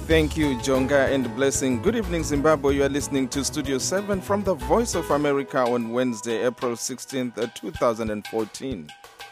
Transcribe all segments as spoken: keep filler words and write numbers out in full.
Thank you, Jonga, and blessing. Good evening, Zimbabwe. You are listening to Studio seven from the Voice of America on Wednesday, April sixteenth, twenty fourteen.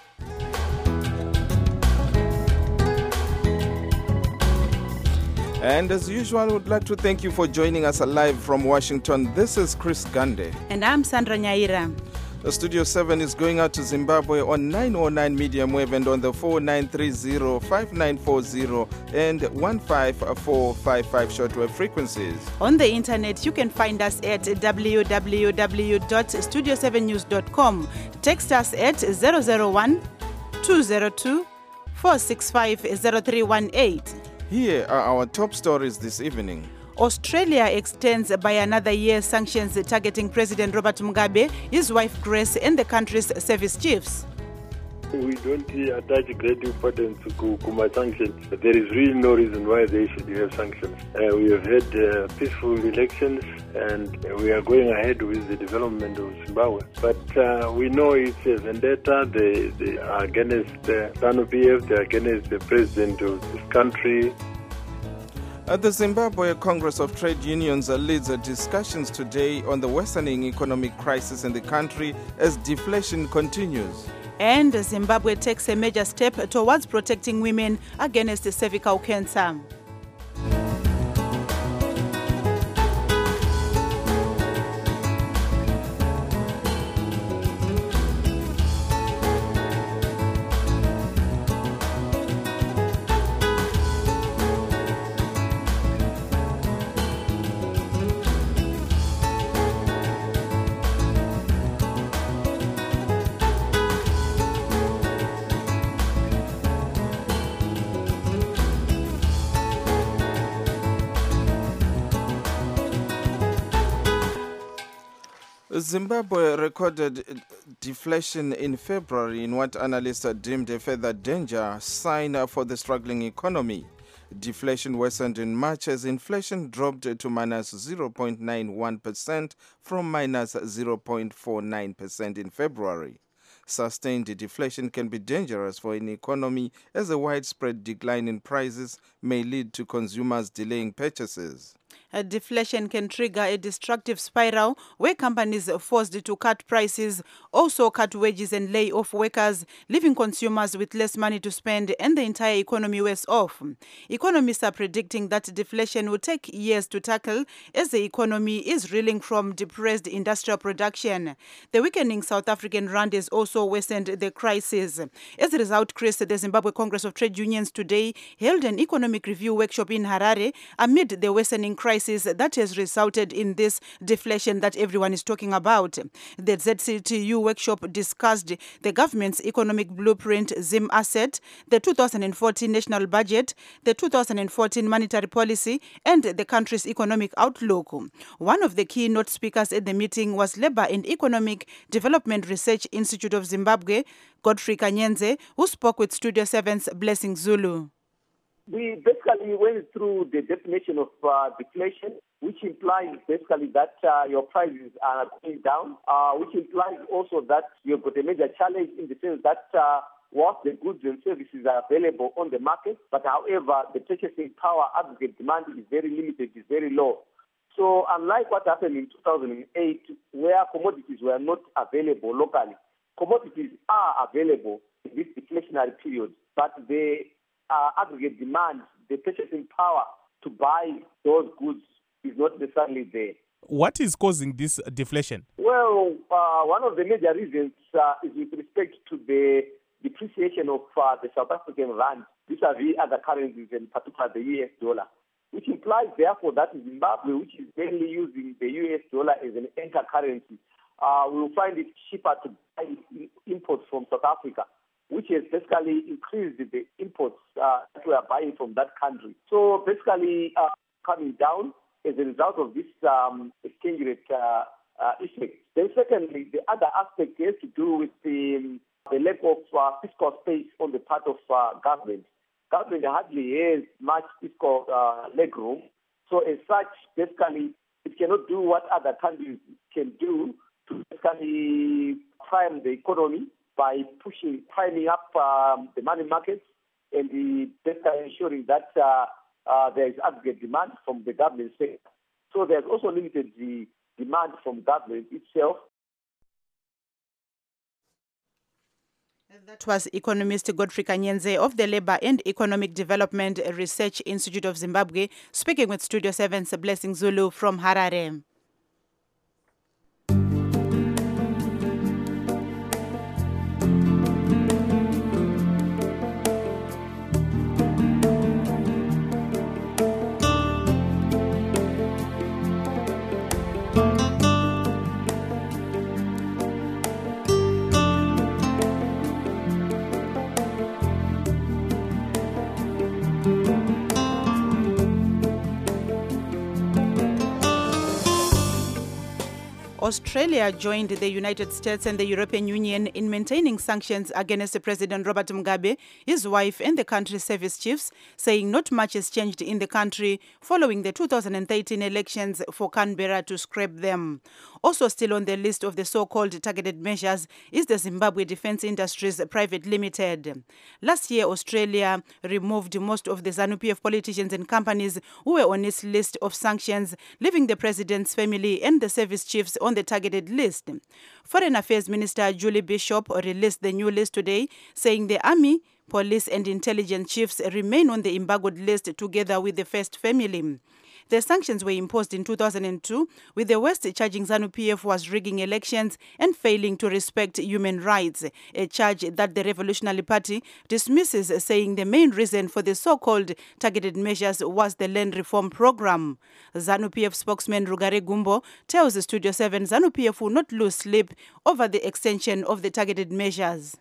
And as usual, I would like to thank you for joining us live from Washington. This is Chris Gande. And I'm Sandra Nyaira. The Studio seven is going out to Zimbabwe on nine oh nine medium wave and on the four nine three zero, five nine four zero and one five four five five shortwave frequencies. On the internet, you can find us at w w w dot studio seven news dot com. Text us at zero zero one, two zero two, four six five, zero three one eight. Here are our top stories this evening. Australia extends by another year sanctions targeting President Robert Mugabe, his wife Grace, and the country's service chiefs. We don't attach great importance to Kuma sanctions. There is really no reason why they should have sanctions. Uh, we have had uh, peaceful elections and we are going ahead with the development of Zimbabwe. But uh, we know it's a vendetta. They, they are against the ZANU-P F, they are against the president of this country. At the Zimbabwe Congress of Trade Unions leads discussions today on the worsening economic crisis in the country as deflation continues. And Zimbabwe takes a major step towards protecting women against cervical cancer. Zimbabwe recorded deflation in February in what analysts deemed a further danger sign for the struggling economy. Deflation worsened in March as inflation dropped to minus zero point nine one percent from minus zero point four nine percent in February. Sustained deflation can be dangerous for an economy as a widespread decline in prices may lead to consumers delaying purchases. A deflation can trigger a destructive spiral where companies are forced to cut prices, also cut wages and lay off workers, leaving consumers with less money to spend and the entire economy worse off. Economists are predicting that deflation will take years to tackle as the economy is reeling from depressed industrial production. The weakening South African rand has also worsened the crisis. As a result, Chris, the Zimbabwe Congress of Trade Unions today held an economic review workshop in Harare amid the worsening crisis that has resulted in this deflation that everyone is talking about. The Z C T U workshop discussed the government's economic blueprint, Zim Asset, the two thousand fourteen national budget, the two thousand fourteen monetary policy, and the country's economic outlook. One of the keynote speakers at the meeting was Labour and Economic Development Research Institute of Zimbabwe, Godfrey Kanyenze, who spoke with Studio seven's Blessing Zulu. We basically went through the definition of uh, deflation, which implies basically that uh, your prices are going down, uh, which implies also that you've got a major challenge in the sense that uh, whilst the goods and services are available on the market, but however, the purchasing power aggregate demand is very limited, is very low. So unlike what happened in two thousand eight, where commodities were not available locally, commodities are available in this deflationary period, but they Uh, aggregate demand, the purchasing power to buy those goods is not necessarily there. What is causing this deflation? Well, uh, one of the major reasons uh, is with respect to the depreciation of uh, the South African rand vis-a-vis other currencies, in particular the U S dollar, which implies therefore that Zimbabwe, which is mainly using the U S dollar as an anchor currency, uh, will find it cheaper to buy imports from South Africa, which has basically increased the imports uh, that we are buying from that country. So basically uh, coming down as a result of this um, exchange rate uh, uh, effect. Then secondly, the other aspect has to do with the, the lack of uh, fiscal space on the part of uh, government. Government hardly has much fiscal uh, legroom. So as such, basically, it cannot do what other countries can do to basically prime the economy by pushing, priming up um, the money markets and the, basically ensuring that uh, uh, there is aggregate demand from the government sector. So there's also limited the demand from government itself. That was economist Godfrey Kanyenze of the Labour and Economic Development Research Institute of Zimbabwe, speaking with Studio seven's Blessing Zulu from Harare. Australia joined the United States and the European Union in maintaining sanctions against President Robert Mugabe, his wife, and the country's service chiefs, saying not much has changed in the country following the two thousand thirteen elections for Canberra to scrap them. Also still on the list of the so-called targeted measures is the Zimbabwe Defence Industries Private Limited. Last year, Australia removed most of the ZANU P F politicians and companies who were on its list of sanctions, leaving the president's family and the service chiefs on the targeted list. Foreign Affairs Minister Julie Bishop released the new list today, saying the army, police and intelligence chiefs remain on the embargoed list together with the first family. The sanctions were imposed in two thousand two, with the West charging ZANU P F was rigging elections and failing to respect human rights, a charge that the Revolutionary Party dismisses, saying the main reason for the so-called targeted measures was the land reform program. ZANU P F spokesman Rugare Gumbo tells Studio seven ZANU P F will not lose sleep over the extension of the targeted measures.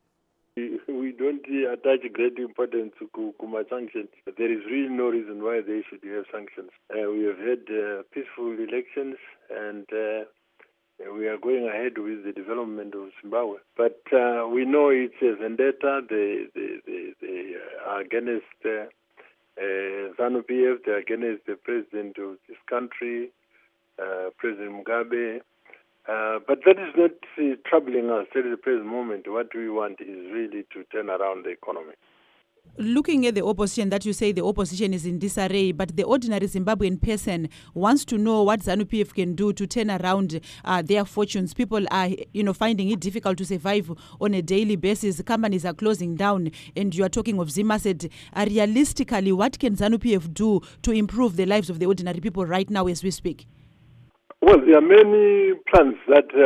We don't attach great importance to Kuma sanctions. There is really no reason why they should have sanctions. Uh, we have had uh, peaceful elections and uh, we are going ahead with the development of Zimbabwe. But uh, we know it's a vendetta. They, they, they, they are against uh, uh, ZANU P F, they are against the president of this country, uh, President Mugabe. Uh, but that is not uh, troubling us at the present moment. What we want is really to turn around the economy. Looking at the opposition, that you say the opposition is in disarray, but the ordinary Zimbabwean person wants to know what ZANU P F can do to turn around uh, their fortunes. People are, you know, finding it difficult to survive on a daily basis. Companies are closing down, and you are talking of Zimaset. Uh, realistically, what can ZANU P F do to improve the lives of the ordinary people right now as we speak? Well, there are many plans that uh,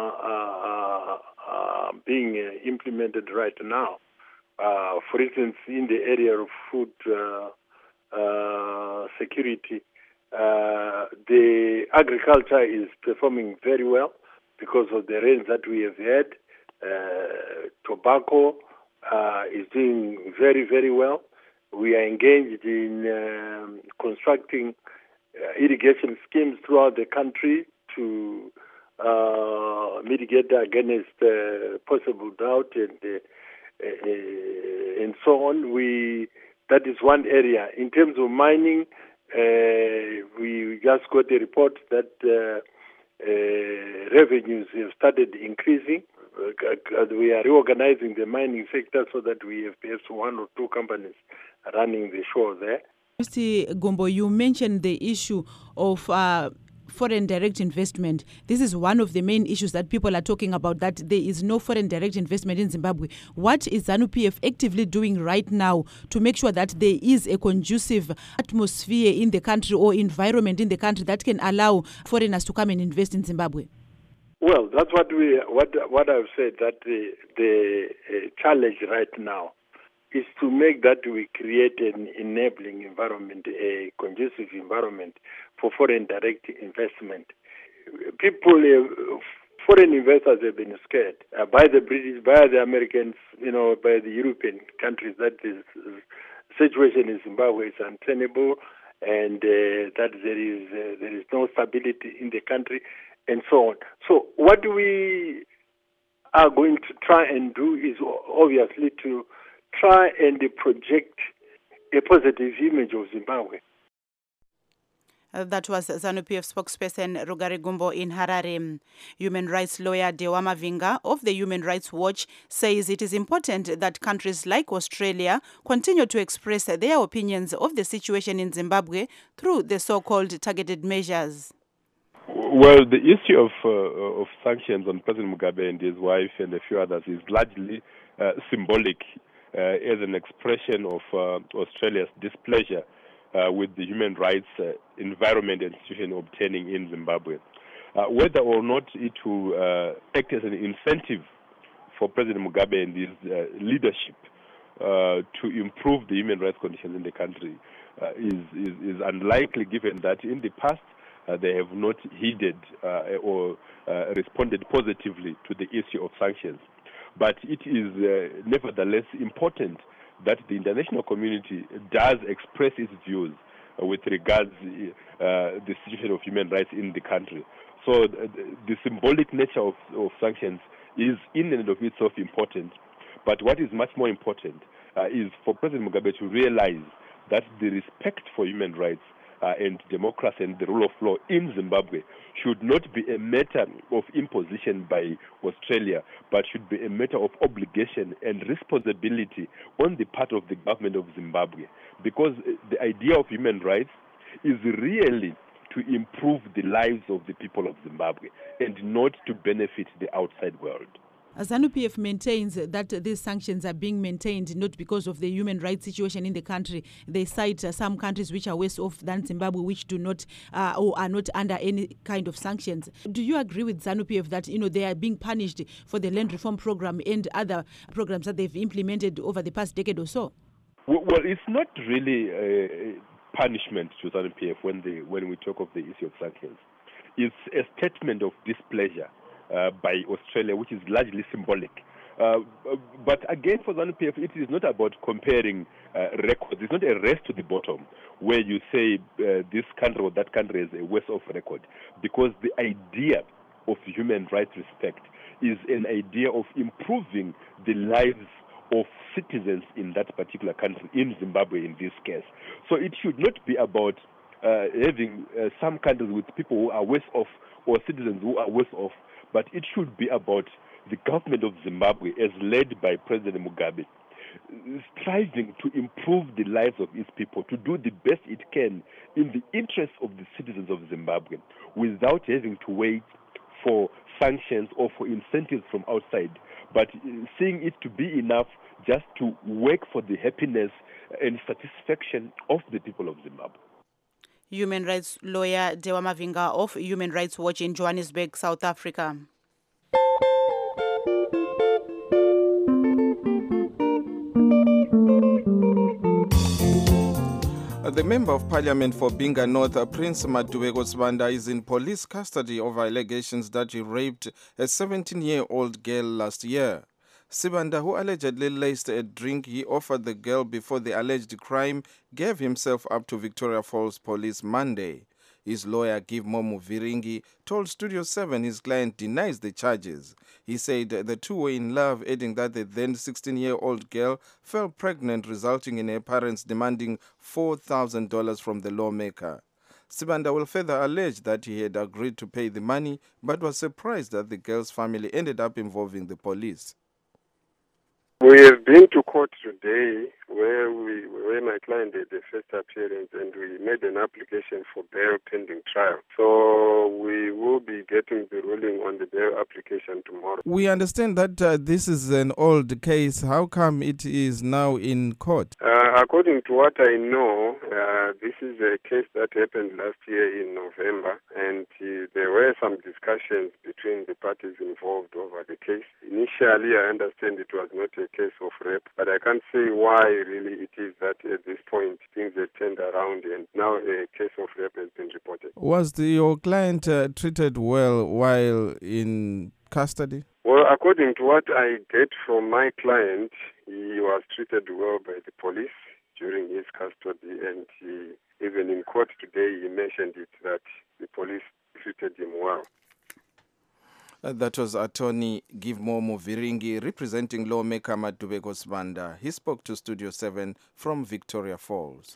are, are being uh, implemented right now. Uh, for instance, in the area of food uh, uh, security, uh, the agriculture is performing very well because of the rains that we have had. Uh, tobacco uh, is doing very, very well. We are engaged in um, constructing Uh, irrigation schemes throughout the country to uh, mitigate against uh, possible drought and uh, uh, and so on. We that is one area. In terms of mining, uh, we just got a report that uh, uh, revenues have started increasing. Uh, we are reorganizing the mining sector so that we have perhaps one or two companies running the show there. Mister Gumbo, you mentioned the issue of uh, foreign direct investment. This is one of the main issues that people are talking about, that there is no foreign direct investment in Zimbabwe. What is ZANU P F actively doing right now to make sure that there is a conducive atmosphere in the country or environment in the country that can allow foreigners to come and invest in Zimbabwe? Well, that's what we what what I've said, that the, the uh, challenge right now is to make that we create an enabling environment, a conducive environment for foreign direct investment. People, uh, foreign investors have been scared uh, by the British, by the Americans, you know, by the European countries that the situation in Zimbabwe is untenable and uh, that there is uh, there is no stability in the country and so on. So what we are going to try and do is obviously to try and project a positive image of Zimbabwe. Uh, that was ZANU-P F spokesperson Rugari Gumbo in Harare. Human rights lawyer Dewa Mavinga of the Human Rights Watch says it is important that countries like Australia continue to express their opinions of the situation in Zimbabwe through the so-called targeted measures. Well, the issue of uh, of sanctions on President Mugabe and his wife and a few others is largely uh, symbolic uh, as an expression of uh, Australia's displeasure uh, with the human rights uh, environment and situation obtaining in Zimbabwe. Uh, whether or not it will uh, act as an incentive for President Mugabe and his uh, leadership uh, to improve the human rights conditions in the country uh, is, is, is unlikely, given that in the past Uh, they have not heeded uh, or uh, responded positively to the issue of sanctions. But it is uh, nevertheless important that the international community does express its views uh, with regards to uh, the situation of human rights in the country. So uh, the symbolic nature of, of sanctions is in and of itself important. But what is much more important uh, is for President Mugabe to realize that the respect for human rights Uh, and democracy and the rule of law in Zimbabwe should not be a matter of imposition by Australia, but should be a matter of obligation and responsibility on the part of the government of Zimbabwe. Because the idea of human rights is really to improve the lives of the people of Zimbabwe and not to benefit the outside world. ZANU-P F maintains that these sanctions are being maintained not because of the human rights situation in the country. They cite uh, some countries which are worse off than Zimbabwe, which do not uh, or are not under any kind of sanctions. Do you agree with ZANU-P F that, you know, they are being punished for the land reform program and other programs that they've implemented over the past decade or so? Well, it's not really a punishment to ZANU-P F when they when we talk of the issue of sanctions. It's a statement of displeasure Uh, by Australia, which is largely symbolic. Uh, but again, for ZANU-P F, it is not about comparing uh, records. It's not a race to the bottom where you say uh, this country or that country has a worse off record, because the idea of human rights respect is an idea of improving the lives of citizens in that particular country, in Zimbabwe in this case. So it should not be about uh, having uh, some countries with people who are worse off or citizens who are worse off, but it should be about the government of Zimbabwe, as led by President Mugabe, striving to improve the lives of its people, to do the best it can in the interest of the citizens of Zimbabwe, without having to wait for sanctions or for incentives from outside, but seeing it to be enough just to work for the happiness and satisfaction of the people of Zimbabwe. Human rights lawyer Dewa Mavinga of Human Rights Watch in Johannesburg, South Africa. The Member of Parliament for Binga North, Prince Madubeko Sibanda, is in police custody over allegations that he raped a seventeen-year-old girl last year. Sibanda, who allegedly laced a drink he offered the girl before the alleged crime, gave himself up to Victoria Falls Police Monday. His lawyer, Give Momu Viringi, told Studio seven his client denies the charges. He said the two were in love, adding that the then sixteen-year-old girl fell pregnant, resulting in her parents demanding four thousand dollars from the lawmaker. Sibanda will further allege that he had agreed to pay the money, but was surprised that the girl's family ended up involving the police. We have been to court today where we, where my client did the first appearance, and we made an application for bail pending trial. So we will be getting the ruling on the bail application tomorrow. We understand that uh, this is an old case. How come it is now in court? Uh, according to what I know, uh, this is a case that happened last year in November, and uh, there were some discussions between the parties involved over the case. Initially, I understand it was not a case of rape, but I can't say why really it is that at this point things have turned around and now a case of rape has been reported. Was the, your client uh, treated well while in custody? Well, according to what I get from my client, he was treated well by the police during his custody, and he, even in court today he mentioned it that the police treated him well. Uh, that was attorney Give Momu Viringi representing lawmaker Madubeko Sibanda. He spoke to Studio seven from Victoria Falls.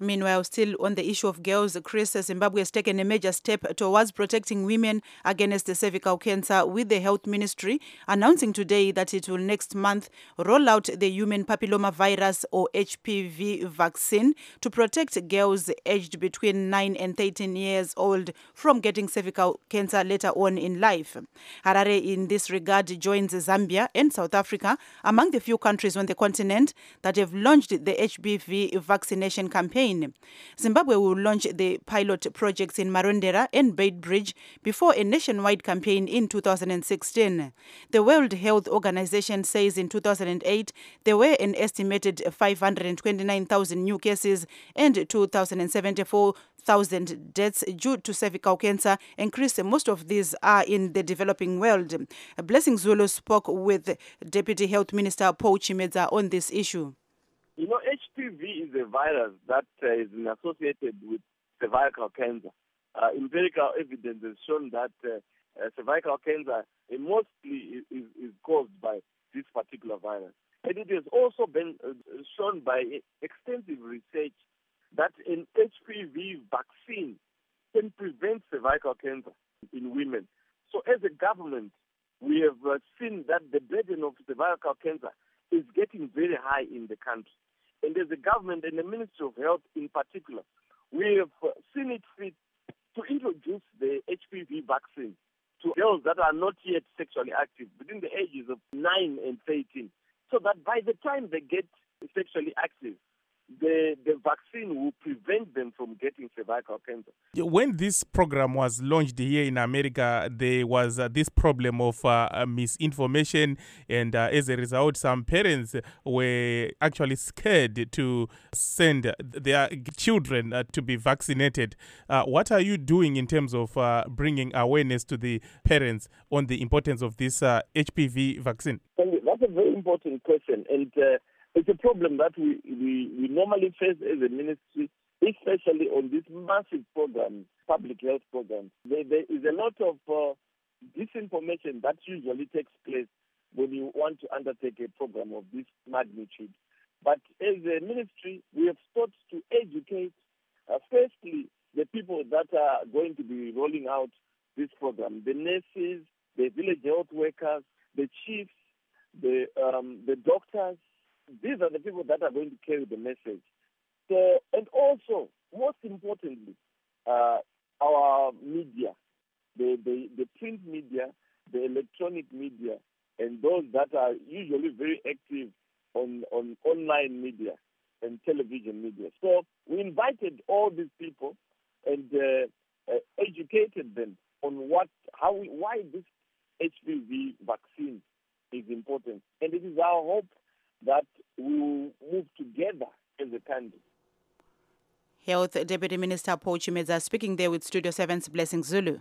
Meanwhile, still on the issue of girls, Chris, Zimbabwe has taken a major step towards protecting women against cervical cancer, with the health ministry announcing today that it will next month roll out the human papillomavirus or H P V vaccine to protect girls aged between nine and thirteen years old from getting cervical cancer later on in life. Harare in this regard joins Zambia and South Africa among the few countries on the continent that have launched the H P V vaccination campaign. Zimbabwe will launch the pilot projects in Marondera and Beitbridge before a nationwide campaign in two thousand sixteen. The World Health Organization says in two thousand eight there were an estimated five hundred twenty-nine thousand new cases and two thousand seventy-four thousand deaths due to cervical cancer, and Chris, most of these are in the developing world. Blessing Zulu spoke with Deputy Health Minister Paul Chimedza on this issue. You know, H P V is a virus that uh, is associated with cervical cancer. Uh, empirical evidence has shown that uh, uh, cervical cancer uh, mostly is, is caused by this particular virus. And it has also been uh, shown by extensive research that an H P V vaccine can prevent cervical cancer in women. So as a government, we have uh, seen that the burden of cervical cancer is getting very high in the country. And as a government and the Ministry of Health in particular, we have uh, seen it fit to introduce the H P V vaccine to girls that are not yet sexually active, between the ages of nine and thirteen, so that by the time they get sexually active, the, the vaccine will prevent them from getting cervical cancer. When this program was launched here in America, there was uh, this problem of uh, misinformation, and uh, as a result, some parents were actually scared to send their children uh, to be vaccinated. Uh, what are you doing in terms of uh, bringing awareness to the parents on the importance of this uh, H P V vaccine? That's a very important question, and uh, it's a problem that we, we, we normally face as a ministry, especially on these massive programs, public health programs. There, there is a lot of uh, disinformation that usually takes place when you want to undertake a program of this magnitude. But as a ministry, we have sought to educate, uh, firstly, the people that are going to be rolling out this program, the nurses, the village health workers, the chiefs, the um, the doctors. These are the people that are going to carry the message. So, and also, most importantly, uh, our media, the, the, the print media, the electronic media, and those that are usually very active on, on online media and television media. So we invited all these people and uh, uh, educated them on what, how, we, why this H P V vaccine is important. And it is our hope that we will move together as a country. Health Deputy Minister Paul Chimedza speaking there with Studio seven's Blessing Zulu.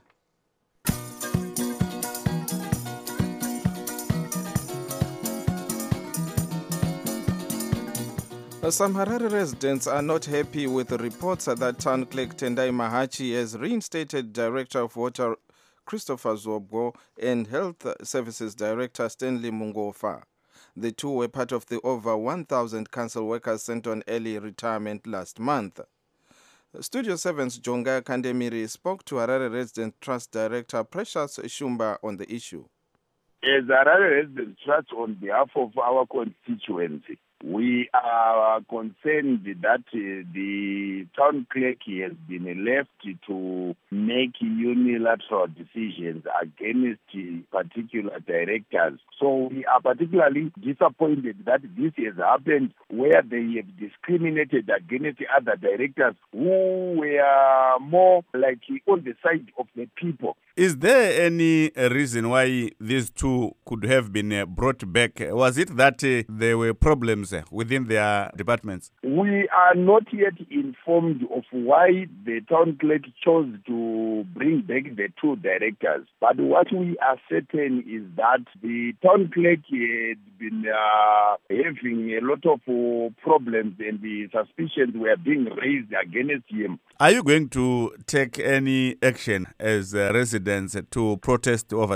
Some Harare residents are not happy with the reports that Town Clerk Tendai Mahachi has reinstated Director of Water Christopher Zobgo and Health Services Director Stanley Mungofa. The two were part of the over one thousand council workers sent on early retirement last month. Studio seven's Jonga Kandemiri spoke to Harare Resident Trust Director Precious Shumba on the issue. As Harare Resident Trust, on behalf of our constituency, we are concerned that uh, the town clerk has been left to make unilateral decisions against particular directors. So we are particularly disappointed that this has happened, where they have discriminated against other directors who were more like on the side of the people. Is there any reason why these two could have been brought back? Was it that uh, there were problems within their departments? We are not yet informed of why the town clerk chose to bring back the two directors. But what we are certain is that the town clerk had been uh, having a lot of uh, problems, and the suspicions were being raised against him. Are you going to take any action as uh, residents to protest over this?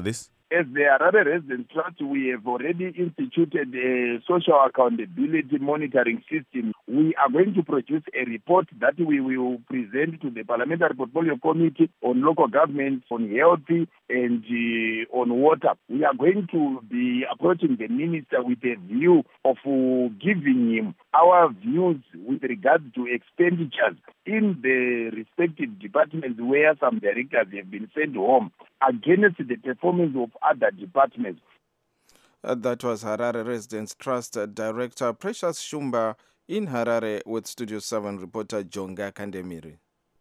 As the Harare Residents Trust, we have already instituted a social accountability monitoring system. We are going to produce a report that we will present to the Parliamentary Portfolio Committee on local government, on health and uh, on water. We are going to be approaching the Minister with a view of uh, giving him our views with regards to expenditures in the respective departments where some directors have been sent home against the performance of other departments. Uh, that was Harare Residents Trust uh, Director Precious Shumba in Harare with Studio seven reporter Jonga Kandemiri.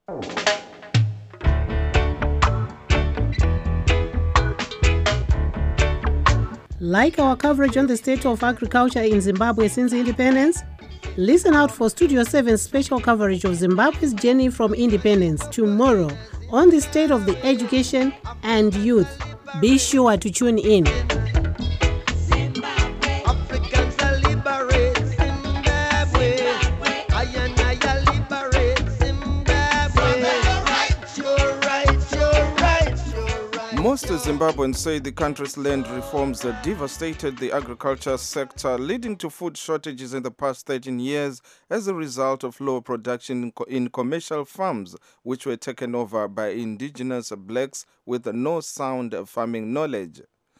Like our coverage on the state of agriculture in Zimbabwe since independence? Listen out for Studio seven's special coverage of Zimbabwe's journey from independence tomorrow on the state of the education and youth. Be sure to tune in. Most Zimbabweans say the country's land reforms have devastated the agriculture sector, leading to food shortages in the past thirteen years as a result of low production in commercial farms, which were taken over by indigenous blacks with no sound farming knowledge.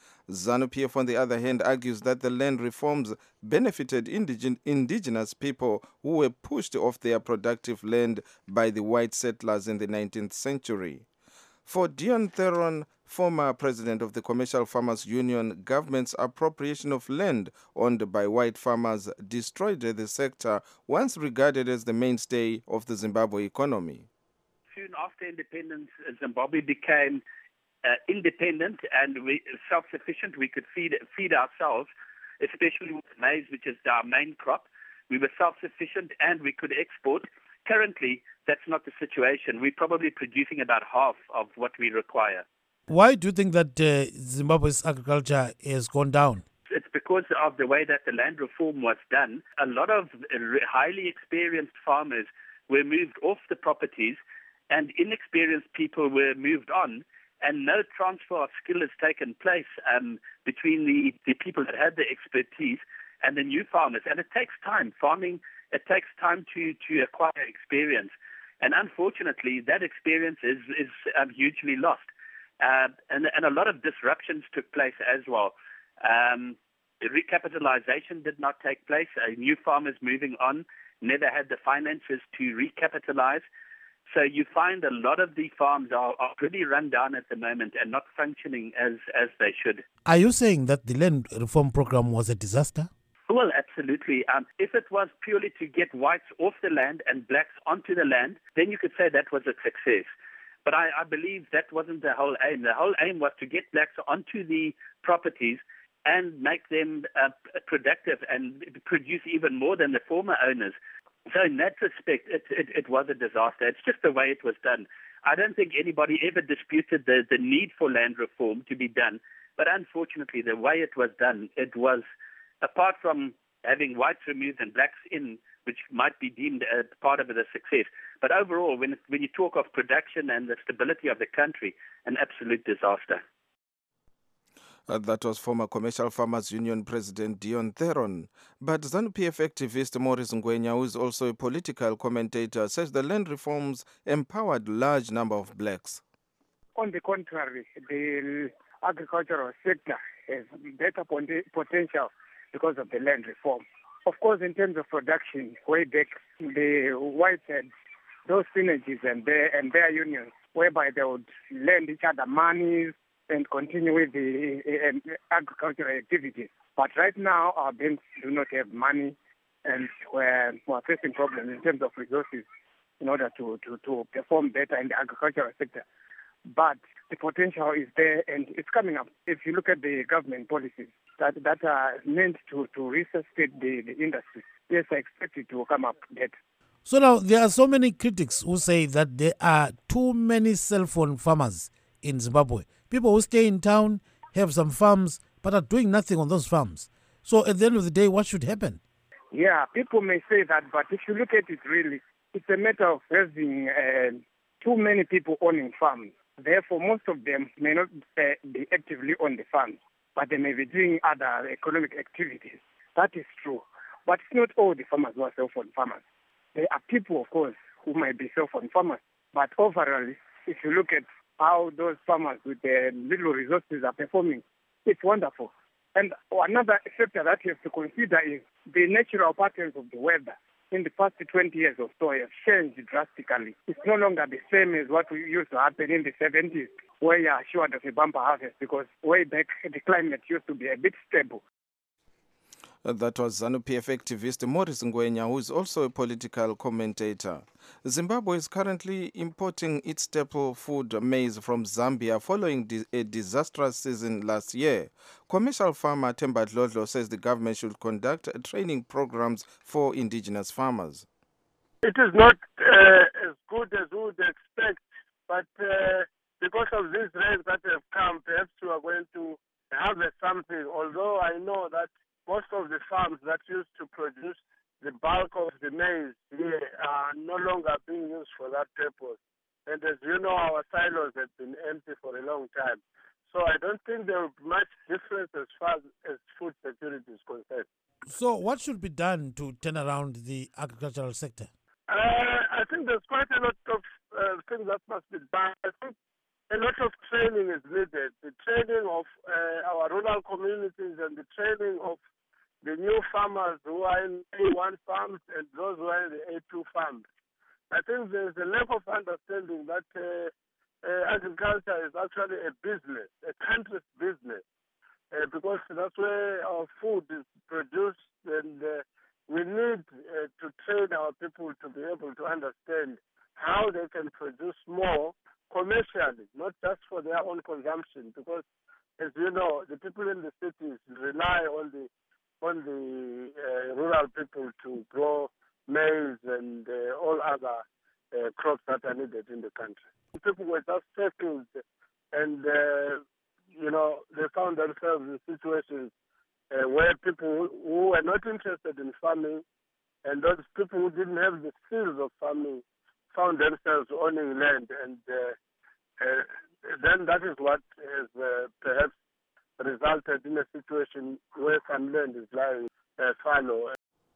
ZANU-P F, on the other hand, argues that the land reforms benefited indigen- indigenous people who were pushed off their productive land by the white settlers in the nineteenth century. For Dion Theron, former president of the Commercial Farmers Union, government's appropriation of land owned by white farmers destroyed the sector, once regarded as the mainstay of the Zimbabwe economy. Soon after independence, Zimbabwe became uh, independent and we, self-sufficient. We could feed feed ourselves, especially with maize, which is our main crop. We were self-sufficient and we could export. Currently, that's not the situation. We're probably producing about half of what we require. Why do you think that uh, Zimbabwe's agriculture has gone down? It's because of the way that the land reform was done. A lot of highly experienced farmers were moved off the properties and inexperienced people were moved on, and no transfer of skill has taken place um, between the, the people that had the expertise and the new farmers. And it takes time. Farming, it takes time to, to acquire experience. And unfortunately, that experience is, is um, hugely lost. Uh, and, and a lot of disruptions took place as well. Um, recapitalization did not take place. Uh, new farmers moving on never had the finances to recapitalize. So you find a lot of the farms are, are pretty run down at the moment and not functioning as, as they should. Are you saying that the land reform program was a disaster? Well, absolutely. Um, if it was purely to get whites off the land and blacks onto the land, then you could say that was a success. But I, I believe that wasn't the whole aim. The whole aim was to get blacks onto the properties and make them uh, productive and produce even more than the former owners. So in that respect, it, it, it was a disaster. It's just the way it was done. I don't think anybody ever disputed the, the need for land reform to be done. But unfortunately, the way it was done, it was, apart from having whites removed and blacks in, which might be deemed as part of it a success. But overall, when, when you talk of production and the stability of the country, an absolute disaster. Uh, that was former Commercial Farmers Union President Dion Theron. But ZANU-P F activist Maurice Ngwenya, who is also a political commentator, says the land reforms empowered large number of blacks. On the contrary, the agricultural sector has better potential because of the land reform. Of course, in terms of production, way back, the whites had those synergies and their, and their unions, whereby they would lend each other money and continue with the uh, agricultural activities. But right now, our banks do not have money, and we're, we're facing problems in terms of resources in order to, to, to perform better in the agricultural sector. But the potential is there, and it's coming up. If you look at the government policies that, that are meant to, to resuscitate the, the industry, yes, I expect it to come up yet. So now, there are so many critics who say that there are too many cell phone farmers in Zimbabwe. People who stay in town, have some farms, but are doing nothing on those farms. So at the end of the day, what should happen? Yeah, people may say that, but if you look at it really, it's a matter of having uh, too many people owning farms. Therefore, most of them may not uh, be actively on the farms, but they may be doing other economic activities. That is true. But it's not all the farmers who are self-owned farmers. There are people, of course, who might be self-owned farmers. But overall, if you look at how those farmers with the little resources are performing, it's wonderful. And another factor that you have to consider is the natural patterns of the weather. In the past twenty years or so, have changed drastically. It's no longer the same as what used to happen in the seventies, where you are assured of a bumper harvest, because way back the climate used to be a bit stable. That was ZANU-P F activist Morris Ngwenya, who is also a political commentator. Zimbabwe is currently importing its staple food, maize, from Zambia following di- a disastrous season last year. Commercial farmer Themba Dlodlo says the government should conduct training programs for indigenous farmers. It is not uh, as good as we would expect, but uh, because of these rains that have come, perhaps we are going to harvest something, although I know that most of the farms that used to produce the bulk of the maize here are no longer being used for that purpose. And as you know, our silos have been empty for a long time. So I don't think there will be much difference as far as food security is concerned. So what should be done to turn around the agricultural sector? Uh, I think there's quite a lot of uh, things that must be done. I think a lot of training is needed. The training of uh, our rural communities and the training of the new farmers who are in A one farms and those who are in the A two farms. I think there's a lack of understanding that uh, uh, agriculture is actually a business, a country's business, uh, because that's where our food is produced, and uh, we need uh, to train our people to be able to understand how they can produce more commercially, not just for their own consumption, because, as you know, the people in the cities rely on the on the uh, rural people to grow maize and uh, all other uh, crops that are needed in the country. People were just settled, and uh, you know they found themselves in situations uh, where people who were not interested in farming, and those people who didn't have the skills of farming, found themselves owning land, and uh, uh, then that is what has uh, perhaps resulted in a situation where some land is lying uh, fallow.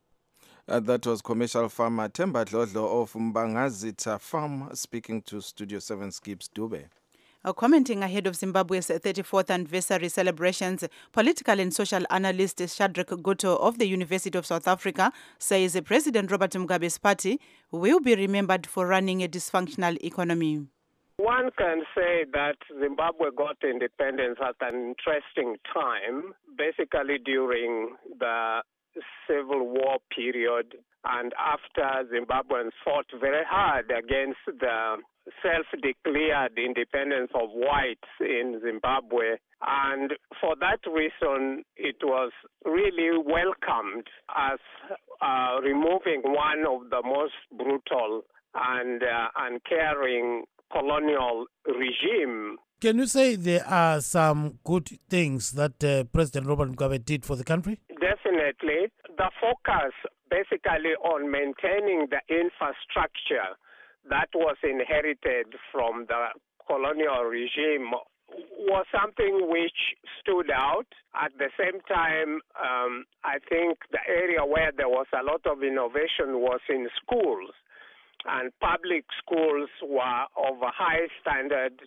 Uh, that was commercial farmer Themba Dlodlo of Mbangazita Farm speaking to Studio seven Skips Dube. Uh, commenting ahead of Zimbabwe's thirty-fourth anniversary celebrations, political and social analyst Shadrack Goto of the University of South Africa says President Robert Mugabe's party will be remembered for running a dysfunctional economy. One can say that Zimbabwe got independence at an interesting time, basically during the Civil War period, and after Zimbabweans fought very hard against the self-declared independence of whites in Zimbabwe. And for that reason, it was really welcomed as uh, removing one of the most brutal and uh, uncaring colonial regime. Can you say there are some good things that uh, President Robert Mugabe did for the country? Definitely. The focus basically on maintaining the infrastructure that was inherited from the colonial regime was something which stood out. At the same time, um, I think the area where there was a lot of innovation was in schools. And public schools were of a high standard.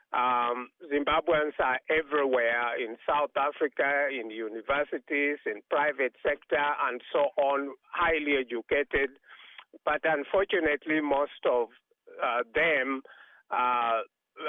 Um, Zimbabweans are everywhere in South Africa, in universities, in private sector, and so on, highly educated. But unfortunately, most of uh, them uh,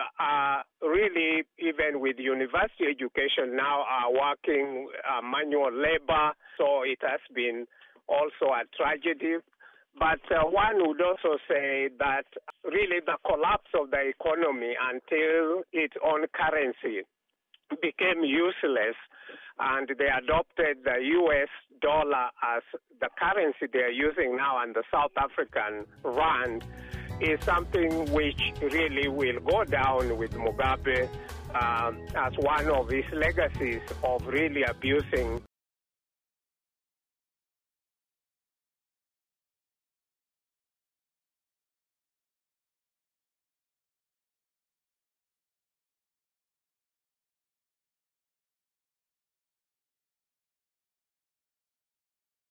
are really, even with university education now, are working uh, manual labor. So it has been also a tragedy. But uh, one would also say that really the collapse of the economy until its own currency became useless and they adopted the U S dollar as the currency they are using now, and the South African rand is something which really will go down with Mugabe um, as one of his legacies of really abusing